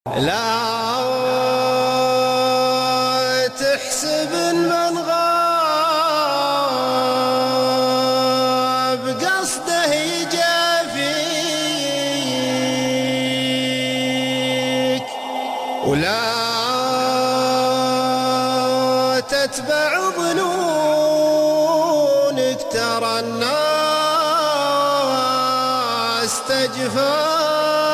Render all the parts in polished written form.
لا تحسب من غاب قصده يجافيك، ولا تتبع ظنونك، ترى الناس تجفاك.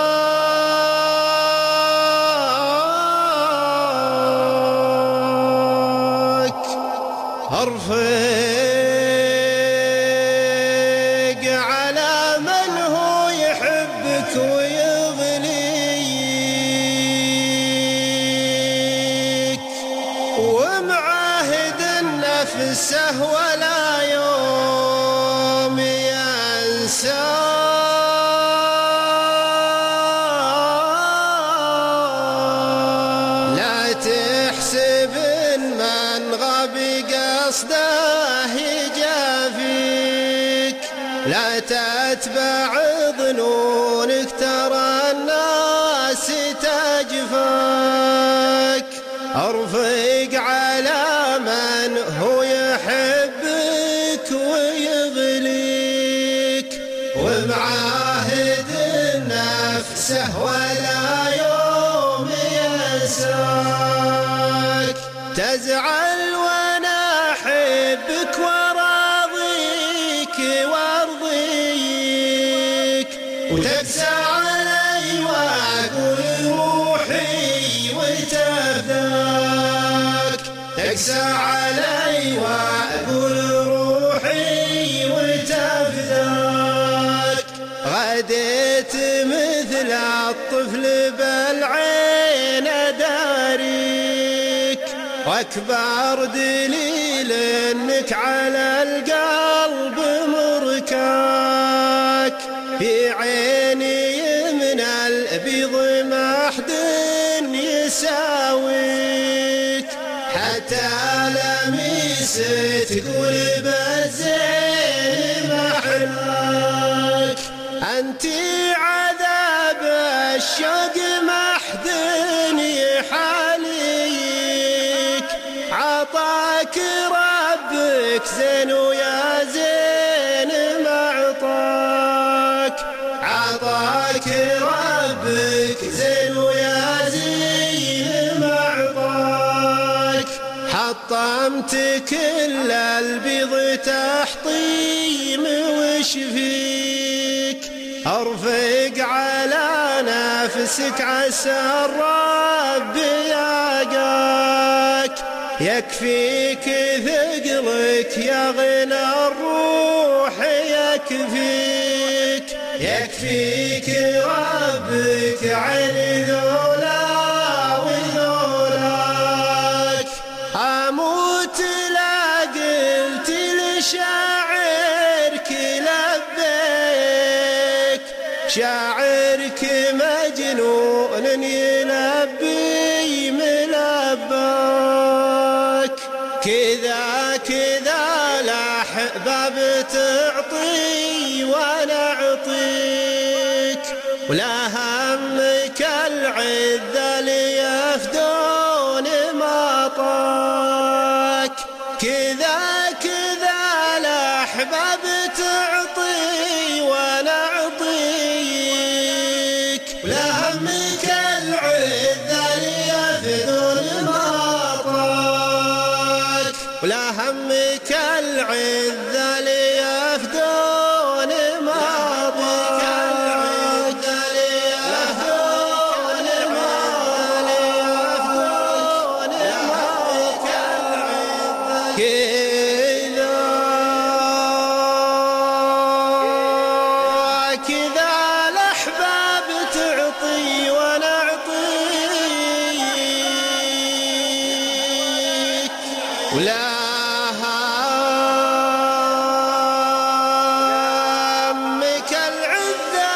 ارفق على من هو يحبك ويغنيك، ومعاهد نفسه ولا يوم ينساك. لا تحسب من غاب قصده يجافيك، لا تتبع ظنونك، ترى الناس تجفاك. ارفق على من هو يحبك ويغليك، ومعاهد نفسه ولا يوم ينساك. تزعل وانا احبك وراضيك وارضيك، وتقسى علي واقول روحي وتفداك. تقسى علي واقول روحي وتفداك. غديت مثل الطفل بالعين داريك، واكبر دليل انك على القلب مركاك. في عيني من البيض ما حد يساويك، حتى لميس تقول بالزين محلاك. انتي عذاب الشوق ما حد يحاليك، عطاك ربك زين ويا زين ما عطاك. عطاك ربك زين ويا زين ما عطاك. حطمت كل البيض تحطيم وش فيك، ارفق على نفسك عسى الرب يعقاك. يكفيك ثقلك يا غنى الروح يكفيك، يكفيك ربك عن ذولا وذولاك. اموت لا قلت لشاعرك لبيك، شاعرك مجنون يلبي ملباك. كذا كذا الأحباب تعطي وأنا أعطيك، ولا همك العذة ليفدون ما طاك. كذا كذا الأحباب تعطي وأنا أعطيك، ولا همك العذة ليفدون ما طاك. ولا همك العذة ليفدون ما طاك. كذا الأحباب تعطي وأنا أعطيك، ولا همك العذة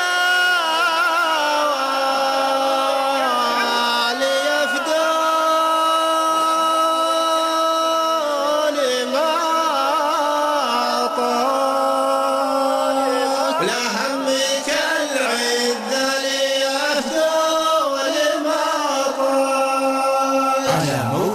ليفدون ما طاك. لا همك العذة ليفدون ما على موقع